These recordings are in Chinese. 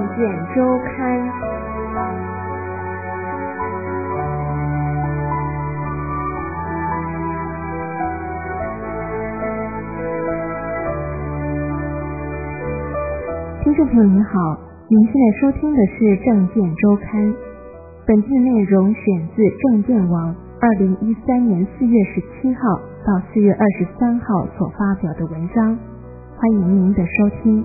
见周刊。听众朋友您好，您现在收听的是政见周刊，本期的内容选自政见网2013年4月17号到4月23号所发表的文章，欢迎您的收听。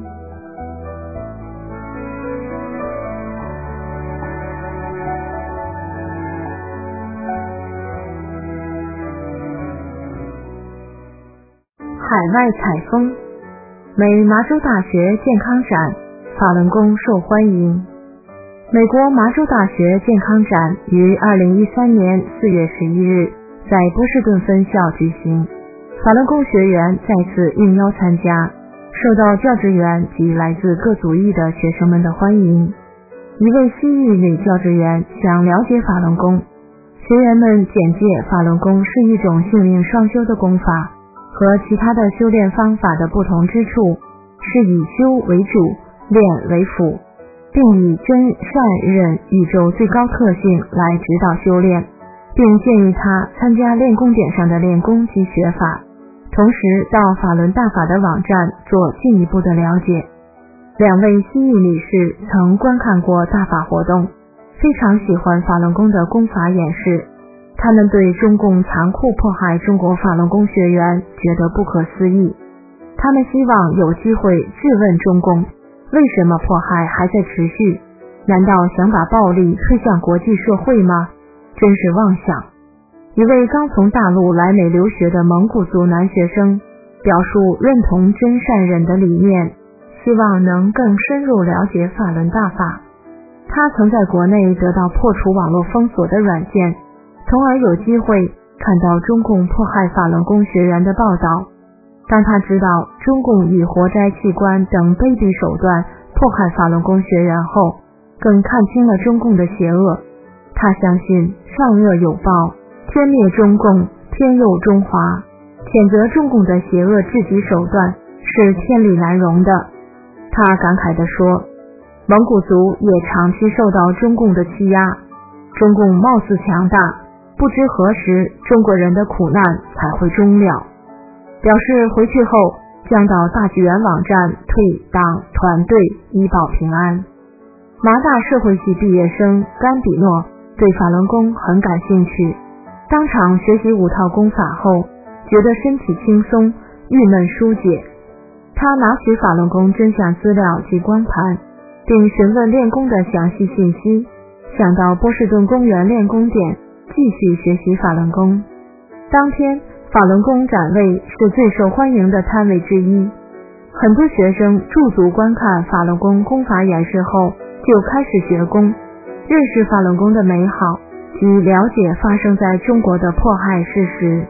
海外采风，美麻州大学健康展，法轮功受欢迎。美国麻州大学健康展于2013年4月11日在波士顿分校举行，法轮功学员再次应邀参加，受到教职员及来自各族裔的学生们的欢迎。一位西裔女教职员想了解法轮功，学员们简介法轮功是一种性命双修的功法，和其他的修炼方法的不同之处是以修为主，练为辅，并以真善忍宇宙最高特性来指导修炼，并建议他参加练功点上的练功及学法，同时到法轮大法的网站做进一步的了解。两位西裔女士曾观看过大法活动，非常喜欢法轮功的功法演示，他们对中共残酷迫害中国法轮功学员觉得不可思议，他们希望有机会质问中共，为什么迫害还在持续？难道想把暴力推向国际社会吗？真是妄想。一位刚从大陆来美留学的蒙古族男学生表述认同真善忍的理念，希望能更深入了解法轮大法。他曾在国内得到破除网络封锁的软件，从而有机会看到中共迫害法轮功学员的报道。当他知道中共以活摘器官等卑鄙手段迫害法轮功学员后，更看清了中共的邪恶。他相信善恶有报，天灭中共，天佑中华，谴责中共的邪恶至极手段是天理难容的。他感慨地说，蒙古族也长期受到中共的欺压，中共貌似强大，不知何时中国人的苦难才会终了。表示回去后将到大纪元网站退党团队以保平安。麻大社会系毕业生甘比诺对法轮功很感兴趣，当场学习5套功法后觉得身体轻松，郁闷疏解。他拿取法轮功真相资料及光盘，并询问练功的详细信息，想到波士顿公园练功点继续学习法轮功。当天法轮功展位是最受欢迎的摊位之一，很多学生驻足观看法轮功功法演示后就开始学功，认识法轮功的美好及了解发生在中国的迫害事实。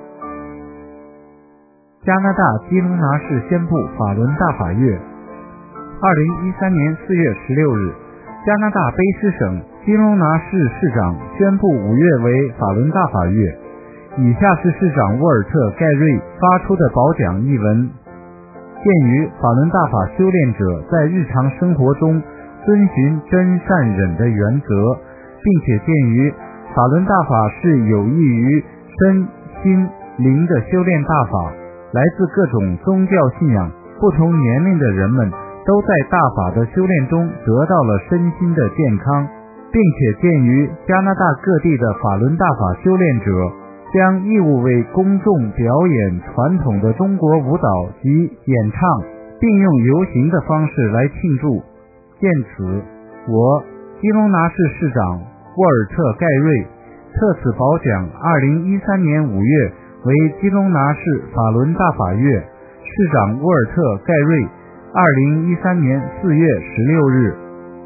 加拿大基隆拿市宣布法轮大法月。2013年4月16日，加拿大卑诗省基隆拿市市长宣布5月为法轮大法月。以下是市长沃尔特·盖瑞发出的褒奖译文。鉴于法轮大法修炼者在日常生活中遵循真善忍的原则，并且鉴于法轮大法是有益于身心灵的修炼大法，来自各种宗教信仰、不同年龄的人们都在大法的修炼中得到了身心的健康，并且鉴于加拿大各地的法轮大法修炼者将义务为公众表演传统的中国舞蹈及演唱，并用游行的方式来庆祝。见此，我基隆拿市市长沃尔特·盖瑞特此褒奖2013年5月为基隆拿市法轮大法月，市长沃尔特·盖瑞2013年4月16日。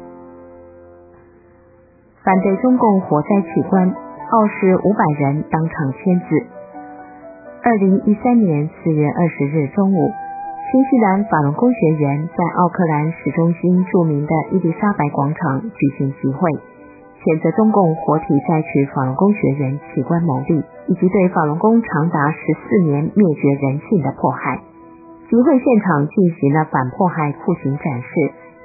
反对中共活摘器官，澳视500人当场签字。2013年4月20日中午，新西兰法轮功学员在奥克兰市中心著名的伊丽莎白广场举行集会，谴责中共活体摘取法轮功学员器官牟利，以及对法轮功长达14年灭绝人性的迫害。集会现场进行了反迫害酷刑展示，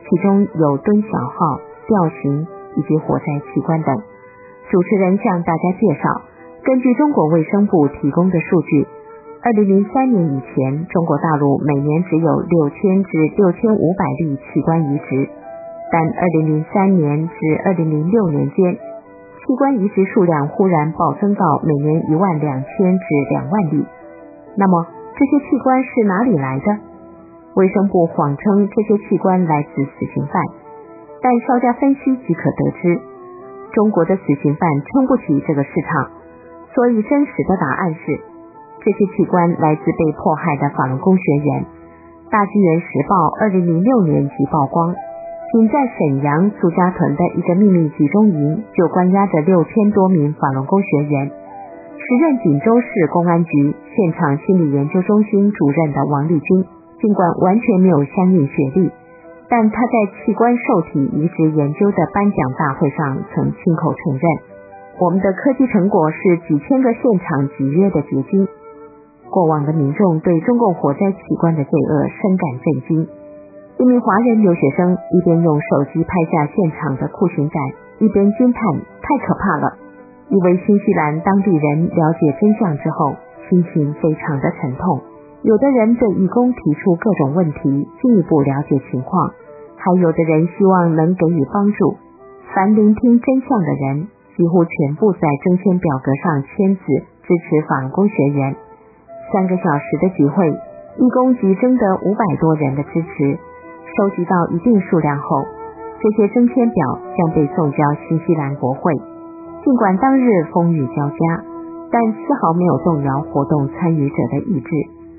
其中有敦小号、吊刑以及火灾器官等。主持人向大家介绍，根据中国卫生部提供的数据，2003年以前，中国大陆每年只有6000至6500例器官移植，但2003年至2006年间，器官移植数量忽然暴增到每年12000至2万例。那么这些器官是哪里来的？卫生部谎称这些器官来自死刑犯，但稍加分析即可得知，中国的死刑犯撑不起这个市场，所以真实的答案是，这些器官来自被迫害的法轮功学员。大纪元时报2006年即曝光，仅在沈阳苏家屯的一个秘密集中营就关押着6000多名法轮功学员。时任锦州市公安局现场心理研究中心主任的王立军，尽管完全没有相应学历，但他在器官受体移植研究的颁奖大会上曾亲口承认，我们的科技成果是几千个现场集约的结晶。过往的民众对中共火灾器官的罪恶深感震惊。一名华人留学生一边用手机拍下现场的酷刑感，一边惊叹太可怕了。一位新西兰当地人了解真相之后，心情非常的沉痛。有的人对义工提出各种问题，进一步了解情况，还有的人希望能给予帮助。凡聆听真相的人，几乎全部在征签表格上签字支持法轮功学员。3个小时的集会，义工集征得500多人的支持。收集到一定数量后，这些征签表将被送交新西兰国会。尽管当日风雨交加，但丝毫没有动摇活动参与者的意志。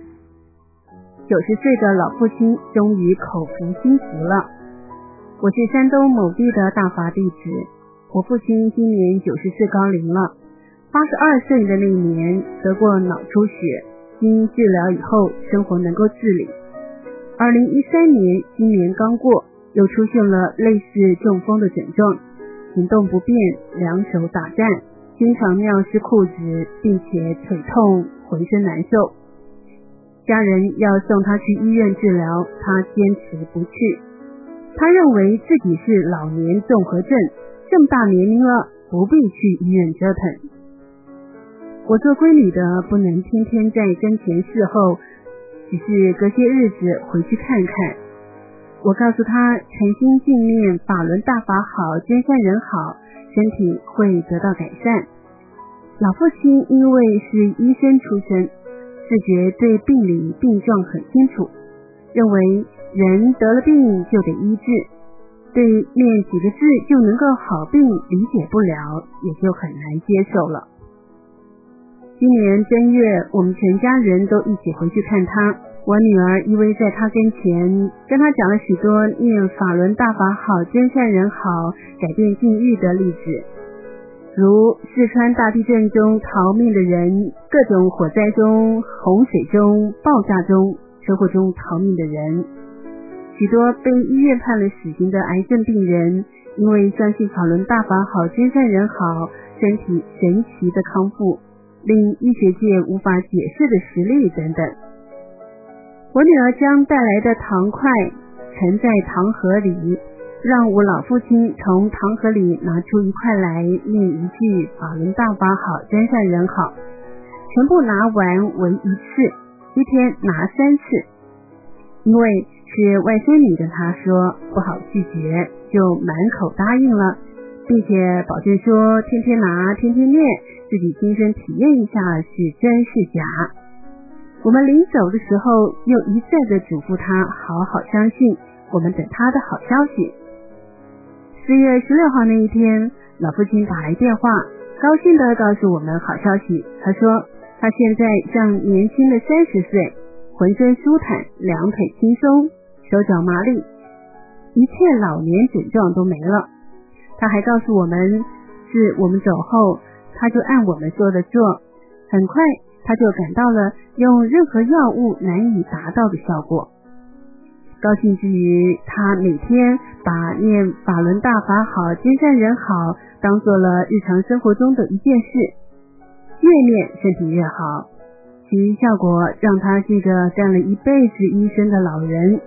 90岁的老父亲终于口服心服了。我是山东某地的大法弟子，我父亲今年90岁高龄了。82岁的那一年得过脑出血，经治疗以后生活能够自理。2013年今年刚过，又出现了类似中风的症状，行动不便，两手打颤，经常尿湿裤子，并且腿痛，浑身难受。家人要送他去医院治疗，他坚持不去。他认为自己是老年综合症，这么大年龄了，不必去医院折腾。我做闺女的不能天天在跟前侍候，只是隔些日子回去看看。我告诉他，诚心敬念法轮大法好，真善人好，身体会得到改善。老父亲因为是医生出身，自觉对病理病状很清楚，认为人得了病就得医治，对念几个字就能够好病理解不了，也就很难接受了。今年正月，我们全家人都一起回去看他。我女儿依偎在他跟前，跟他讲了许多念法轮大法好，真善人好，改变境遇的例子，如四川大地震中逃命的人，各种火灾中、洪水中、爆炸中、车祸中逃命的人，许多被医院判了死刑的癌症病人，因为相信法轮大法好，真善人好，身体神奇的康复，令医学界无法解释的实例等等。我女儿将带来的糖块盛在糖盒里，让我老父亲从糖盒里拿出一块来，念一句法轮大法好，真善人好，全部拿完为一次，一天拿3次。因为是外孙女的她说不好拒绝，就满口答应了，并且保证说天天拿，天天念，自己亲身体验一下是真是假。我们临走的时候又一再的嘱咐他好好相信，我们等他的好消息。4月16号那一天，老父亲打来电话，高兴地告诉我们好消息。他说他现在像年轻的30岁，浑身舒坦，两腿轻松，手脚麻利，一切老年症状都没了。他还告诉我们，是我们走后，他就按我们说的做，很快他就感到了用任何药物难以达到的效果。高兴之余，他每天把念法轮大法好，真善人好当做了日常生活中的一件事，越念身体越好，其效果让他这个干了一辈子医生的老人，不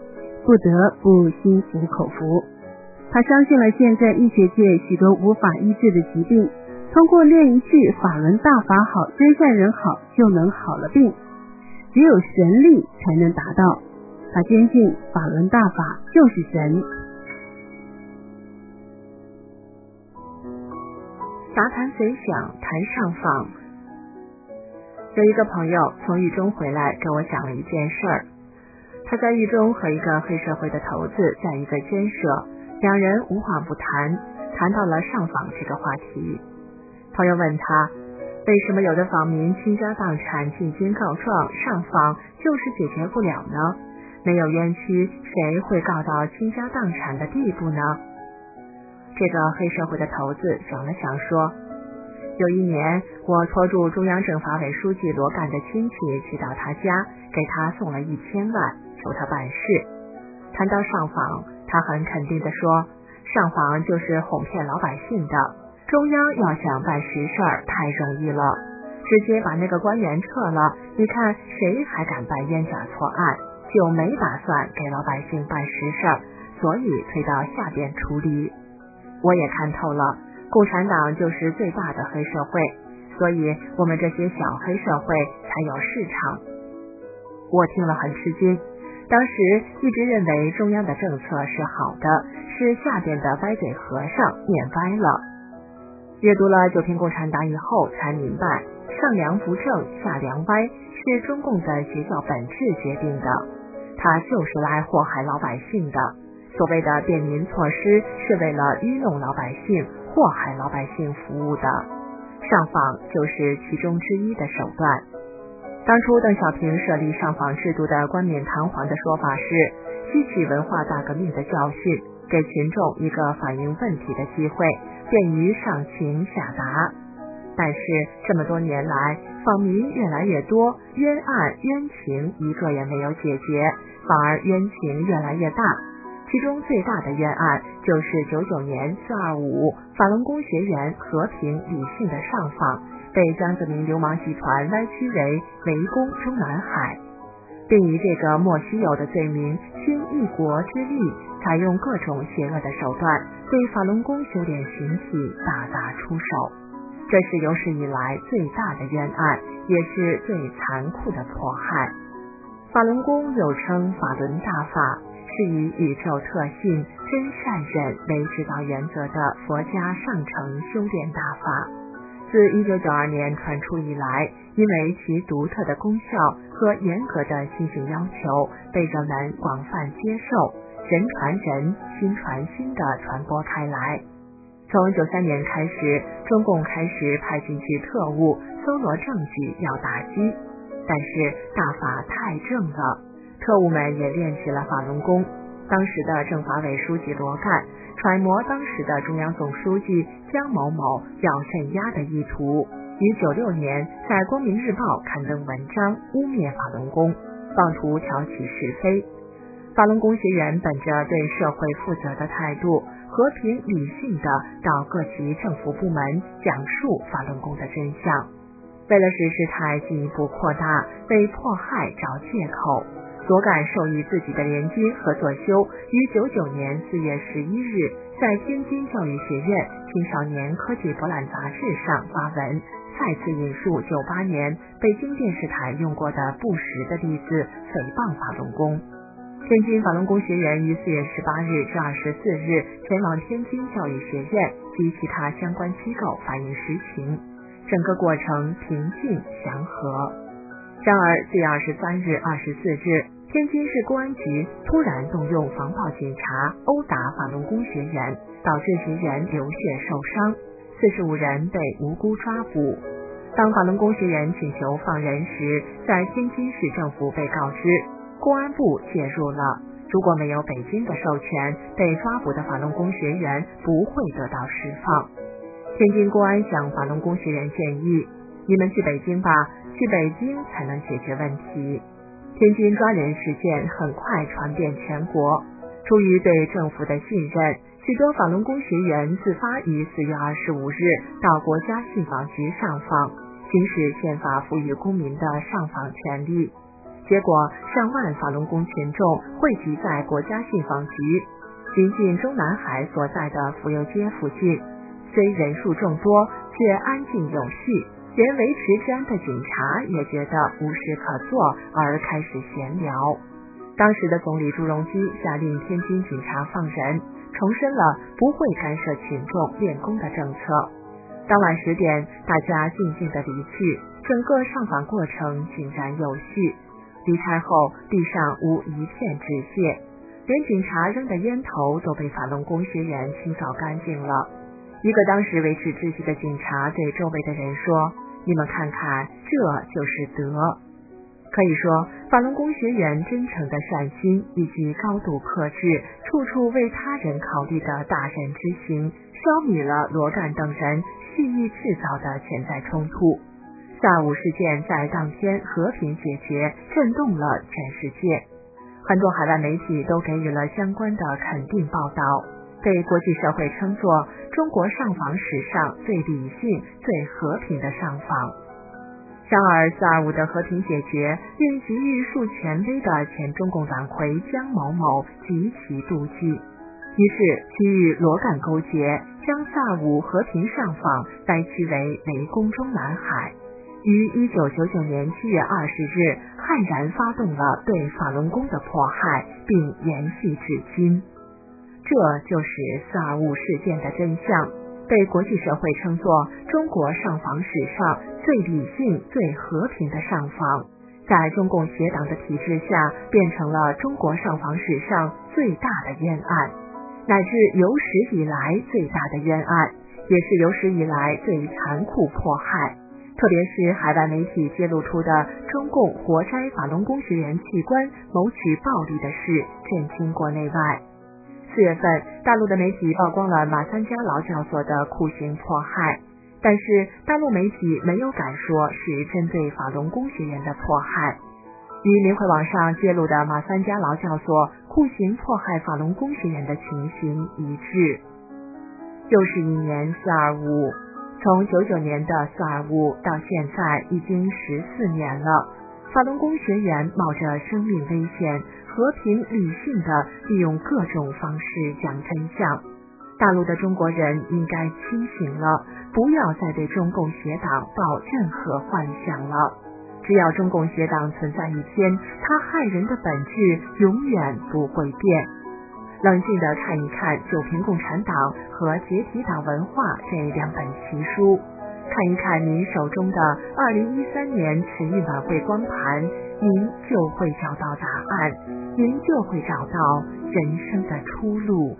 不得不心服口服。他相信了现在医学界许多无法医治的疾病，通过练一句法轮大法好，真善人好，就能好了病，只有神力才能达到。他坚信法轮大法就是神。 杂谈随想谈上访。有一个朋友从狱中回来，给我讲了一件事儿。他在狱中和一个黑社会的头子在一个监舍，两人无话不谈，谈到了上访这个话题。朋友问他，为什么有的访民倾家荡产进京告状，上访就是解决不了呢？没有冤屈，谁会告到倾家荡产的地步呢？这个黑社会的头子想了想说，有一年我拖住中央政法委书记罗干的亲戚去到他家，给他送了1000万，求他办事。谈到上访，他很肯定地说，上访就是哄骗老百姓的，中央要想办实事儿太容易了，直接把那个官员撤了，你看谁还敢办冤假错案，就没打算给老百姓办实事儿，所以推到下边处理。我也看透了，共产党就是最大的黑社会，所以我们这些小黑社会才有市场。我听了很吃惊，当时一直认为中央的政策是好的，是下边的歪嘴和尚念歪了。阅读了9篇共产党以后才明白，上梁不正下梁歪是中共的学校本质决定的，它就是来祸害老百姓的。所谓的便民措施是为了愚弄老百姓，祸害老百姓服务的，上访就是其中之一的手段。当初邓小平设立上访制度的冠冕堂皇的说法是吸取文化大革命的教训，给群众一个反映问题的机会，便于上情下达。但是这么多年来，访民越来越多，冤案冤情一个也没有解决，反而冤情越来越大。其中最大的冤案就是99年425法轮功学员和平理性的上访，被江泽民流氓集团歪曲为围攻中南海，并以这个莫须有的罪名倾一国之力，采用各种邪恶的手段，对法轮功修炼群体大打出手。这是有史以来最大的冤案，也是最残酷的迫害。法轮功又称法轮大法，是以宇宙特性真善忍为指导原则的佛家上乘修炼大法。自1992年传出以来，因为其独特的功效和严格的心性要求，被人们广泛接受，人传人，心传心的传播开来。从93年开始，中共开始派进去特务搜罗证据要打击，但是大法太正了，特务们也练起了法轮功。当时的政法委书记罗干揣摩当时的中央总书记江某某要镇压的意图，于96年在《光明日报》刊登文章污蔑法轮功，妄图挑起是非。法轮功学员本着对社会负责的态度，和平理性的到各级政府部门讲述法轮功的真相。为了使事态进一步扩大，为迫害找借口，罗干授予自己的连接合作修于99年4月11日在天津教育学院青少年科技博览杂志上发文，再次引述98年北京电视台用过的不实的例子，诽谤法轮功。天津法轮功学员于4月18日至24日前往天津教育学院及其他相关机构反映实情，整个过程平静祥和。然而4月23日、24日，天津市公安局突然动用防暴警察殴打法轮功学员，导致学员流血受伤，45人被无辜抓捕。当法轮功学员请求放人时，在天津市政府被告知公安部介入了，如果没有北京的授权，被抓捕的法轮功学员不会得到释放。天津公安向法轮功学员建议，你们去北京吧，去北京才能解决问题。天津抓人事件很快传遍全国，出于对政府的信任，许多法轮功学员自发于4月25日到国家信访局上访，行使宪法赋予公民的上访权利。 结果上万法轮功群众汇集在国家信访局临近中南海所在的府右街附近，虽人数众多，却安静有序，连维持治安的警察也觉得无事可做，而开始闲聊。当时的总理朱镕基下令天津警察放人，重申了不会干涉群众练功的政策。当晚10点，大家静静地离去，整个上访过程井然有序。离开后，地上无一片纸屑，连警察扔的烟头都被法轮功学员清扫干净了。一个当时维持秩序的警察对周围的人说：“你们看看，这就是德。”可以说，法轮功学员真诚的善心以及高度克制、处处为他人考虑的大人之行，消弭了罗干等人蓄意制造的潜在冲突。4.25事件在当天和平解决，震动了全世界。很多海外媒体都给予了相关的肯定报道，被国际社会称作中国上访史上最理性、最和平的上访。然而4.25的和平解决令极欲树权威的前中共党魁江某某极其妒忌，于是其与罗干勾结，将4.25和平上访掰曲为围攻中南海，于1999年7月20日悍然发动了对法轮功的迫害，并延续至今。这就是4.25事件的真相，被国际社会称作中国上访史上最理性、最和平的上访，在中共邪党的体制下，变成了中国上访史上最大的冤案，乃至有史以来最大的冤案，也是有史以来最残酷迫害。特别是海外媒体揭露出的中共活摘法轮功学员器官谋取暴利的事，震惊国内外。4月份，大陆的媒体曝光了马三家劳教所的酷刑迫害，但是大陆媒体没有敢说是针对法轮功学员的迫害，与明慧网上揭露的马三家劳教所酷刑迫害法轮功学员的情形一致。又是一年4.25，从99年的4.25到现在已经14年了，法轮功学员冒着生命危险，和平理性地利用各种方式讲真相。大陆的中国人应该清醒了，不要再对中共邪党抱任何幻想了。只要中共邪党存在一天，它害人的本质永远不会变。冷静地看一看《九评共产党》和《解体党文化》这2本奇书，看一看您手中的2013年慈运晚会光盘，您就会找到答案，您就会找到人生的出路。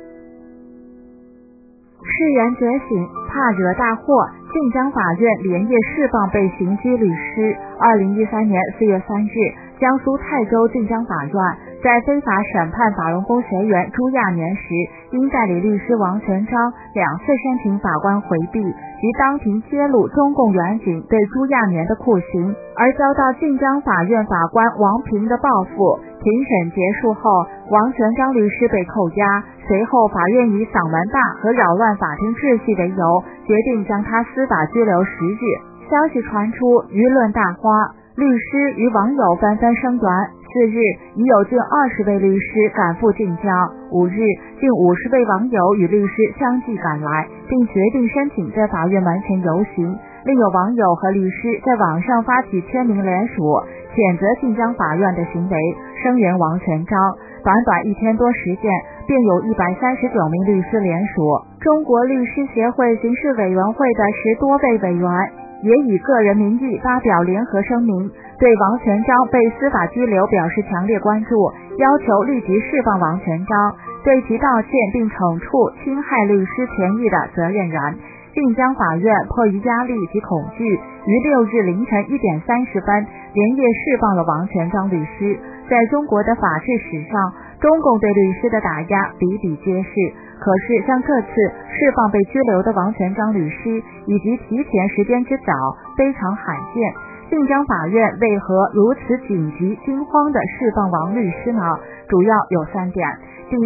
世人觉醒，怕惹大祸，晋江法院连夜释放被刑拘律师。2013年4月3日，江苏泰州晋江法院在非法审判法轮功学员朱亚年时，因代理律师王全章2次申请法官回避及当庭揭露中共远景对朱亚年的酷刑，而遭到晋江法院法官王平的报复。庭审结束后，王全章律师被扣押，随后法院以嗓门大和扰乱法庭秩序为由，决定将他司法拘留10日。消息传出，舆论大哗，律师与网友纷纷声援。4日，已有近20位律师赶赴晋江；5日，近50位网友与律师相继赶来，并决定申请在法院门前游行。另有网友和律师在网上发起签名联署，谴责晋江法院的行为，声援王全章。短短1天多时间，便有139名律师联署。中国律师协会刑事委员会的10多位委员也以个人名义发表联合声明，对王全章被司法拘留表示强烈关注，要求立即释放王全章，对其道歉并惩处侵害律师权益的责任人。晋江法院迫于压力及恐惧，于6日凌晨1点30分连夜释放了王全章律师。在中国的法治史上，中共对律师的打压比比皆是，可是像这次释放被拘留的王全章律师，以及提前时间之早，非常罕见。晋江法院为何如此紧急惊慌地释放王律师呢？主要有3点。第一点，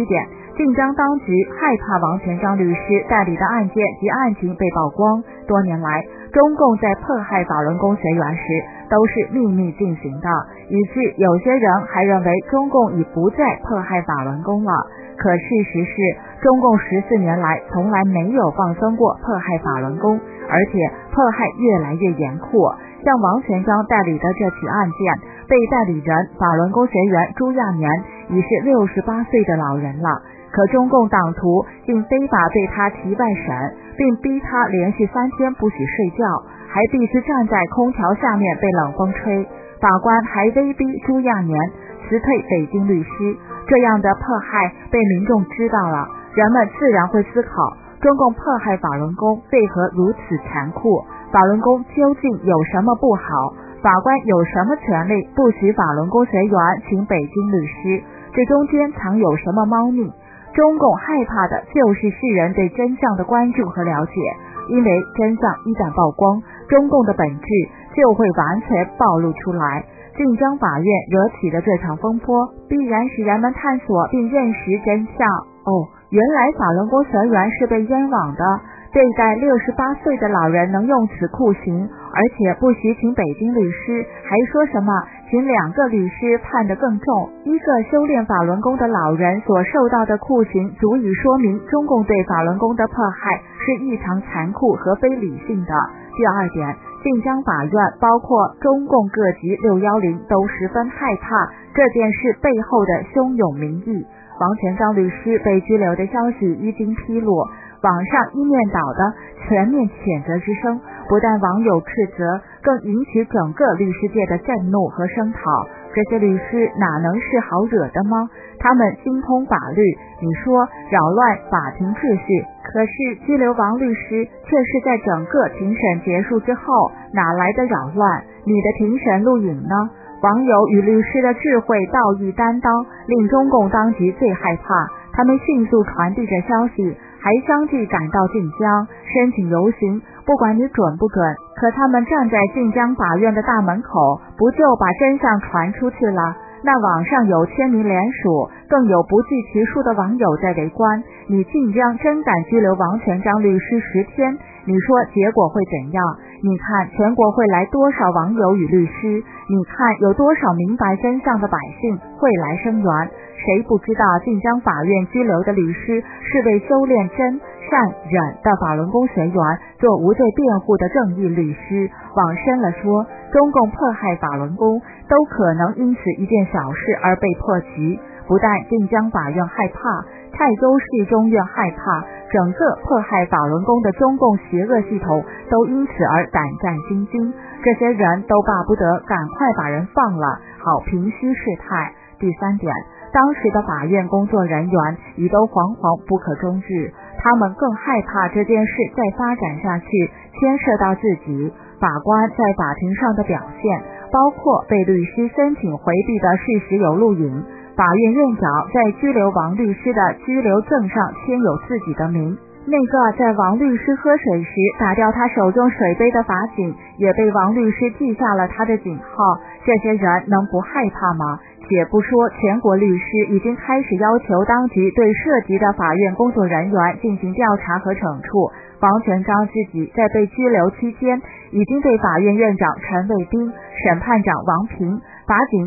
晋江当局害怕王全璋律师代理的案件及案情被曝光，多年来中共在迫害法轮功学员时都是秘密进行的，以致有些人还认为中共已不再迫害法轮功了。可事实是，中共14年来从来没有放松过迫害法轮功，而且迫害越来越严酷。像王全璋代理的这起案件，被代理人法轮功学员朱亚年已是68岁的老人了，可中共党徒竟非法对他提外审，并逼他连续3天不许睡觉，还必须站在空调下面被冷风吹。法官还威逼朱亚年辞退北京律师。这样的迫害被民众知道了，人们自然会思考，中共迫害法轮功为何如此残酷？法轮功究竟有什么不好？法官有什么权利不许法轮功学员请北京律师？这中间藏有什么猫腻？中共害怕的就是世人对真相的关注和了解，因为真相一旦曝光，中共的本质就会完全暴露出来。晋江法院惹起的这场风波，必然使人们探索并认识真相。原来法轮功学员是被冤枉的，对待68岁的老人能用此酷刑，而且不许请北京律师，还说什么请2个律师判得更重。一个修炼法轮功的老人所受到的酷刑，足以说明中共对法轮功的迫害是异常残酷和非理性的。第二点，晋江法院包括中共各级610都十分害怕这件事背后的汹涌民意。王全璋律师被拘留的消息一经披露，网上一面倒的全面谴责之声，不但网友斥责，更引起整个律师界的震怒和声讨。这些律师哪能是好惹的吗？他们精通法律，你说扰乱法庭秩序，可是拘留王律师却是在整个庭审结束之后，哪来的扰乱？你的庭审录影呢？网友与律师的智慧道义担当，令中共当局最害怕。他们迅速传递着消息，还相继赶到晋江申请游行，不管你准不准，可他们站在晋江法院的大门口，不就把真相传出去了？那网上有签名联署，更有不计其数的网友在围观。你晋江真敢拘留王全璋律师10天，你说结果会怎样？你看全国会来多少网友与律师？你看有多少明白真相的百姓会来声援？谁不知道晋江法院拘留的律师是为修炼真善忍的法轮功学员做无罪辩护的正义律师？往深了说，中共迫害法轮功都可能因此一件小事而被破局。不但晋江法院害怕，泰州市中院害怕，整个迫害法轮功的中共邪恶系统都因此而胆战心惊。这些人都巴不得赶快把人放了，好平息事态。第三点，当时的法院工作人员已都惶惶不可终日，他们更害怕这件事再发展下去牵涉到自己。法官在法庭上的表现，包括被律师申请回避的事实有录影，法院院长在拘留王律师的拘留证上签有自己的名，那个在王律师喝水时打掉他手中水杯的法警也被王律师记下了他的警号。这些人能不害怕吗？且不说全国律师已经开始要求当局对涉及的法院工作人员进行调查和惩处，王全璋自己在被拘留期间已经对法院院长陈卫兵、审判长王平、法警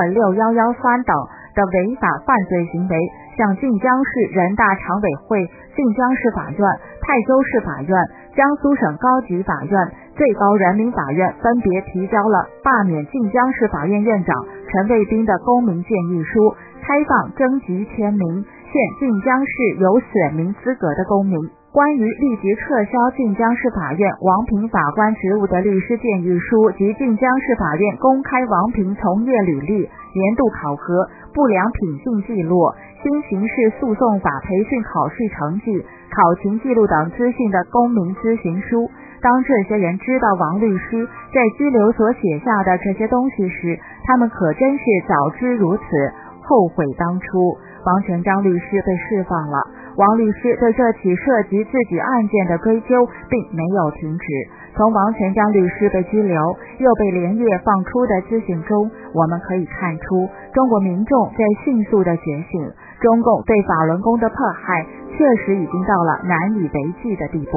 326113等的违法犯罪行为向晋江市人大常委会、晋江市法院、泰州市法院、江苏省高级法院、最高人民法院分别提交了罢免晋江市法院院长陈卫兵的公民建议书，开放征集签名，限晋江市有选民资格的公民。关于立即撤销晋江市法院王平法官职务的律师建议书及晋江市法院公开王平从业履历、年度考核、不良品性记录、新刑事诉讼法培训考试成绩、考勤记录等资讯的公民咨询书。当这些人知道王律师在拘留所写下的这些东西时，他们可真是早知如此，后悔当初。王全璋律师被释放了，王律师对这起涉及自己案件的追究并没有停止。从王全璋律师被拘留又被连夜放出的资讯中，我们可以看出中国民众在迅速的觉醒， 中共对法轮功的迫害确实已经到了难以为继的地步。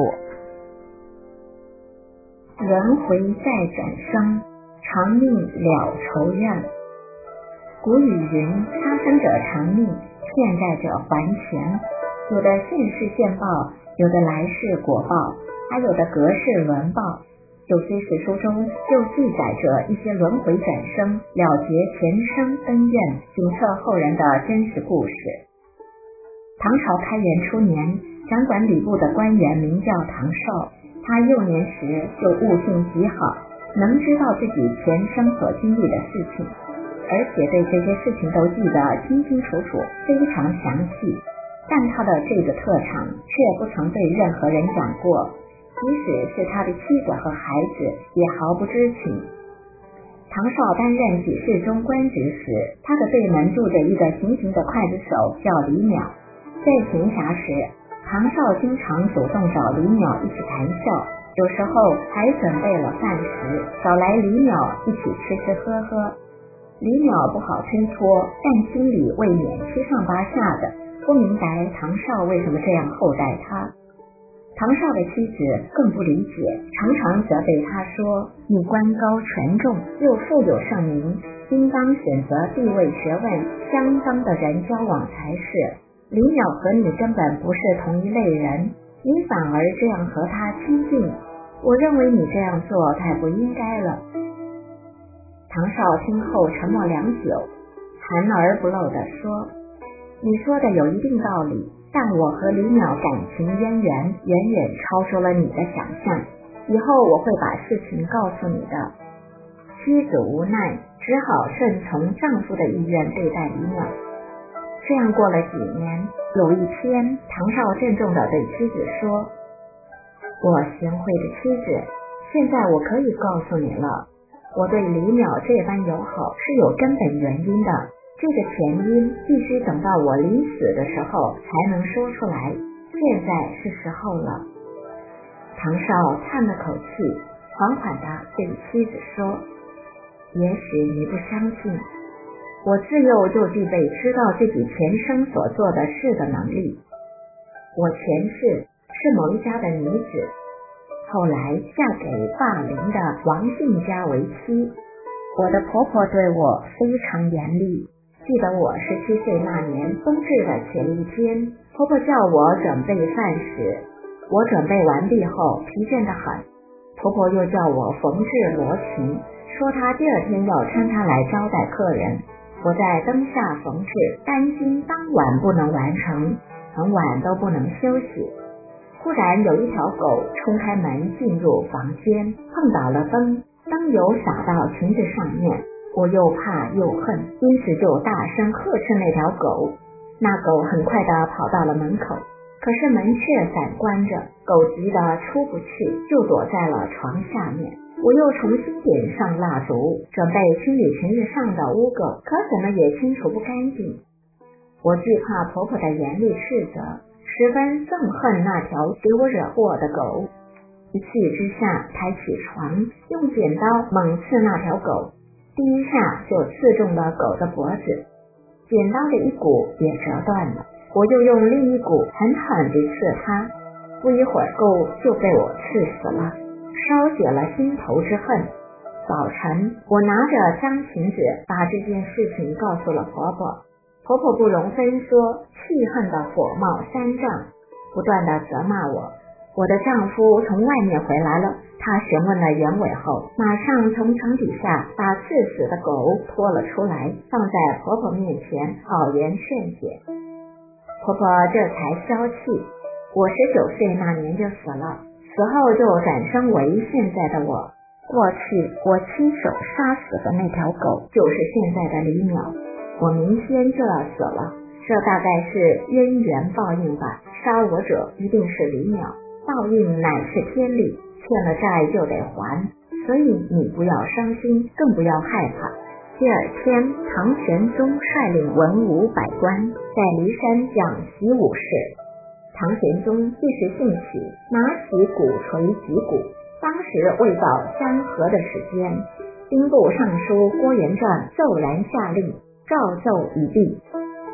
轮回再转生，长命了仇怨。古语云：杀生者偿命，欠债者还钱。有的现世现报，有的来世果报，还有的隔世轮报。有些史书中就记载着一些轮回转生、了结前生恩怨、警策后人的真实故事。唐朝开元初年，掌管礼部的官员名叫唐绍，他幼年时就悟性极好，能知道自己前生所经历的事情，而且对这些事情都记得清清楚楚，非常详细。但他的这个特长却不曾对任何人讲过，即使是他的妻子和孩子也毫不知情。唐绍担任给事中官职时，他的对门住着一个行刑的刽子手叫李淼。在行侠时，唐绍经常主动找李淼一起谈笑，有时候还准备了饭食，找来李淼一起吃吃喝喝。李淼不好推脱，但心里未免七上八下的，不明白唐绍为什么这样厚待他。唐绍的妻子更不理解，常常责备他说：你官高权重，又富有盛名，应当选择地位学问相当的人交往才是。李淼和你根本不是同一类人，你反而这样和他亲近，我认为你这样做太不应该了。唐绍听后沉默良久，含而不露地说：你说的有一定道理，但我和李淼感情渊源远远超出了你的想象，以后我会把事情告诉你的。妻子无奈，只好顺从丈夫的意愿对待李淼。这样过了几年，有一天，唐绍郑重地对妻子说：我贤惠的妻子，现在我可以告诉你了，我对李淼这般友好是有根本原因的，这个前因必须等到我临死的时候才能说出来，现在是时候了。唐绍叹了口气，缓缓地对妻子说：也许你不相信，我自幼就具备知道自己前生所做的事的能力。我前世是某一家的女子，后来嫁给霸凌的王姓家为妻。我的婆婆对我非常严厉，记得我17岁那年冬至的前一天，婆婆叫我准备饭食，我准备完毕后疲倦得很，婆婆又叫我缝制罗裙，说她第二天要穿它来招待客人。我在灯下缝制，担心当晚不能完成，很晚都不能休息。忽然有一条狗冲开门进入房间，碰倒了灯，灯油洒到裙子上面，我又怕又恨，因此就大声呵斥那条狗。那狗很快地跑到了门口，可是门却反关着，狗急得出不去，就躲在了床下面。我又重新点上蜡烛，准备清理裙子上的污垢，可怎么也清除不干净。我惧怕婆婆的严厉斥责，十分憎恨那条给我惹祸的狗。一气之下抬起床，用剪刀猛刺那条狗，第一下就刺中了狗的脖子，剪刀的一股也折断了。我又用另一股狠狠地刺它，不一会儿狗就被我刺死了，烧解了心头之恨。早晨，我拿着张裙子把这件事情告诉了婆婆，婆婆不容分说，气恨的火冒三丈，不断的责骂我。我的丈夫从外面回来了，他询问了原委后，马上从床底下把刺死的狗拖了出来，放在婆婆面前好言劝解。婆婆这才消气。我19岁那年就死了，死后就转生为现在的我。过去我亲手杀死的那条狗就是现在的李淼，我明天就要死了，这大概是因缘报应吧，杀我者一定是李淼，报应乃是天理，欠了债就得还，所以你不要伤心，更不要害怕。第二天，唐玄宗率领文武百官在骊山讲习武事。唐玄宗一时兴起，拿起鼓槌击鼓。当时未到3合的时间，兵部尚书郭元传骤然下令，诏奏已毕。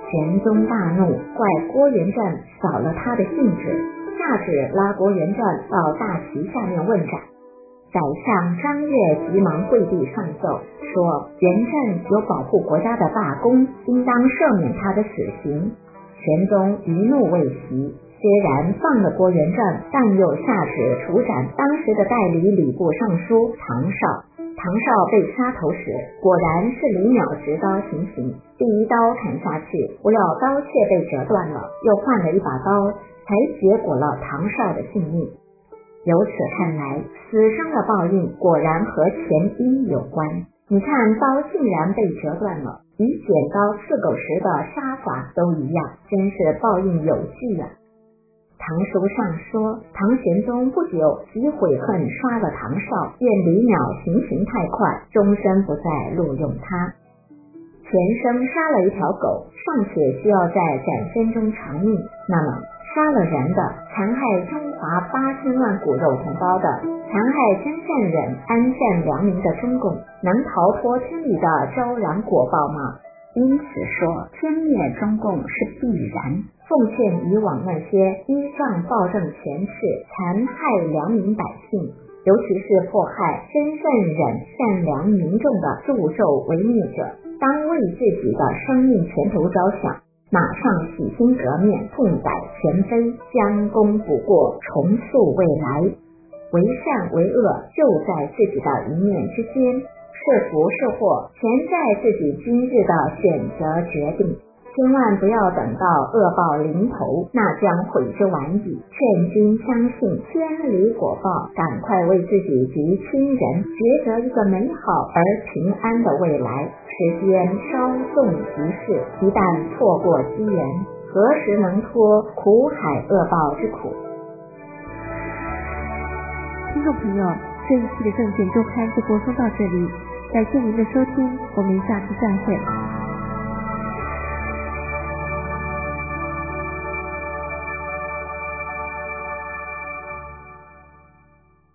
玄宗大怒，怪郭元湛扫了他的兴致，下旨拉郭元湛到大旗下面问斩。宰相张悦急忙跪地上奏，说元湛有保护国家的大功，应当赦免他的死刑。玄宗余怒未息，虽然放了郭元湛，但又下旨处斩当时的代理礼部尚书唐绍。唐绍被杀头时，果然是李邈执刀行刑，第一刀砍下去，不料刀切被折断了，又换了一把刀，才结果了唐绍的性命。由此看来，死生的报应果然和前因有关。你看，刀竟然被折断了，与剪刀刺狗时的杀法都一样，真是报应有据啊。唐书上说，唐玄宗不久即悔恨杀了唐绍，愿李邈行刑太快，终身不再录用他。前生杀了一条狗，尚且需要在斩身中偿命，那么杀了人的，残害中华8000万骨肉同胞的，残害真善忍、安善良民的中共，能逃脱天理的昭然果报吗？因此说，天灭中共是必然。奉劝以往那些依仗暴政权势残害良民百姓，尤其是迫害真善忍善良民众的助纣为虐者，当为自己的生命前途着想，马上洗心革面，痛改前非，将功补过，重塑未来。为善为恶就在自己的一念之间，是福是祸全在自己今日的选择决定。千万不要等到恶报临头，那将悔之晚矣。劝君相信天理果报，赶快为自己及亲人抉择一个美好而平安的未来。时间稍纵即逝，一旦错过机缘，何时能脱苦海恶报之苦？ 听众朋友，这一期的证券周刊就播送到这里，感谢您的收听，我们下次再会。